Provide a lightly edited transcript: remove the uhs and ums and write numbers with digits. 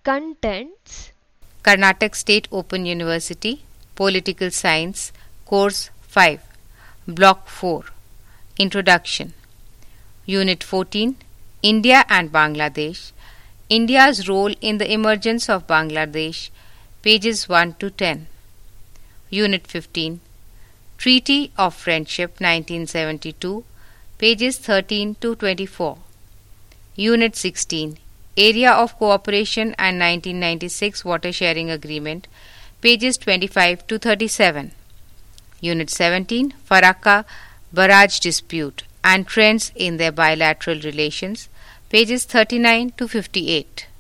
Contents: Karnataka State Open University, Political Science, Course 5, Block 4, Introduction. Unit 14, India and Bangladesh, India's role in the emergence of Bangladesh, pages 1 to 10. Unit 15, Treaty of Friendship 1972, pages 13 to 24. Unit 16, Area of Cooperation and 1996 Water Sharing Agreement, pages 25 to 37. Unit 17, Farakka Barrage Dispute and Trends in their Bilateral Relations, pages 39 to 58.